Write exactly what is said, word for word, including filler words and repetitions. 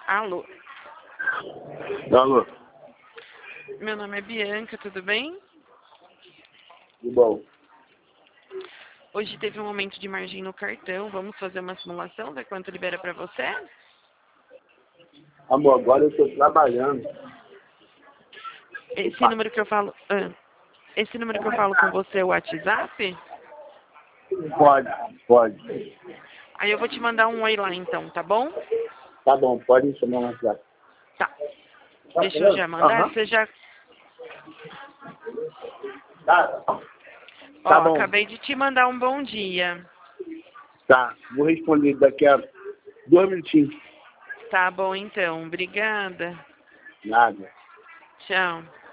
Alô? Alô? Meu nome é Bianca, tudo bem? Tudo bom? Hoje teve um aumento de margem no cartão, vamos fazer uma simulação, ver quanto libera para você? Amor, agora eu estou trabalhando. Esse número que eu falo... Ah, esse número que eu falo com você é o WhatsApp? Pode, pode. Aí eu vou te mandar um oi lá então, tá bom? Tá bom, pode me chamar no WhatsApp. Tá. Deixa eu já mandar, Aham. você já... Tá. Ó, Tá bom. acabei de te mandar um bom dia. Tá, vou responder daqui a dois minutinhos. Tá bom então, obrigada. Nada. Tchau.